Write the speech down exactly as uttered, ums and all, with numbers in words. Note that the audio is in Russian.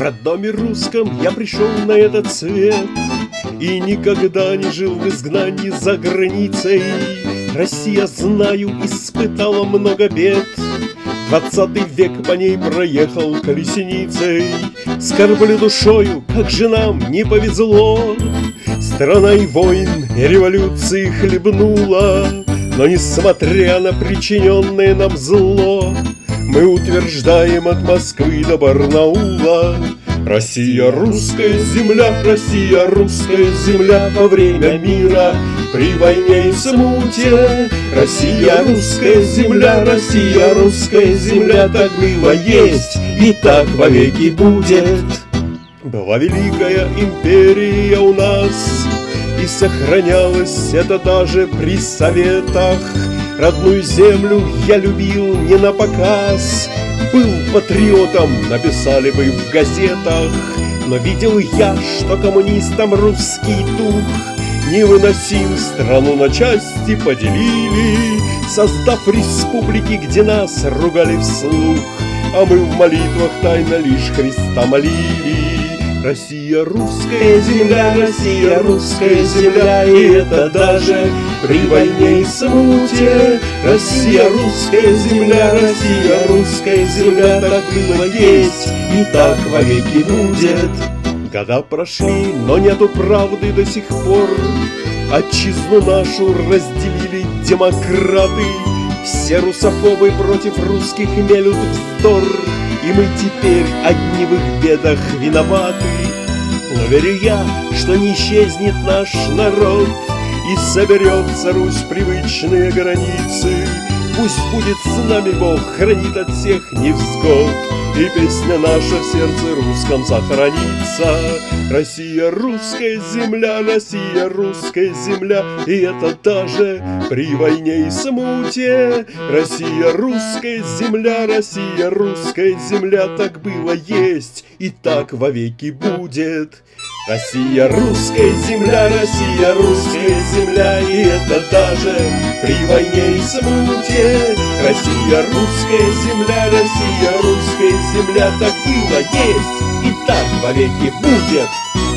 родном доме русском я пришел на этот свет и никогда не жил в изгнании за границей. Россия, знаю, испытала много бед, двадцатый век по ней проехал колесницей. Скорблю душою, как же нам не повезло, страна и войн, и революции хлебнула. Но несмотря на причиненное нам зло, мы утверждаем от Москвы до Барнаула: Россия, русская земля, Россия, русская земля во время мира, при войне и смуте. Россия, русская земля, Россия, русская земля, так было, есть и так вовеки будет. Была великая империя у нас, и сохранялось это даже при советах. Родную землю я любил не на показ, был патриотом, написали бы в газетах. Но видел я, что коммунистам русский дух невыносим, страну на части поделили, создав республики, где нас ругали вслух, а мы в молитвах тайно лишь Христа молили. Россия, русская земля, Россия, русская земля, и это даже при войне и смуте. Россия, русская земля, Россия, русская земля, так было, есть и так вовеки будет. Года прошли, но нету правды до сих пор. Отчизну нашу разделили демократы, все русофобы против русских мелют вздор, и мы теперь одни в их бедах виноваты. Но верю я, что не исчезнет наш народ, и соберется Русь привычные границы. Пусть будет с нами Бог, хранит от всех невзгод, и песня наша в сердце русском сохранится. Россия, русская земля, Россия, русская земля, и это даже при войне и смуте. Россия, русская земля, Россия, русская земля, так было, есть и так вовеки будет. Россия, русская земля, Россия, русская земля, и это даже при войне и смуте. Россия, русская земля, Россия, русская земля, так было, есть и так вовеки будет.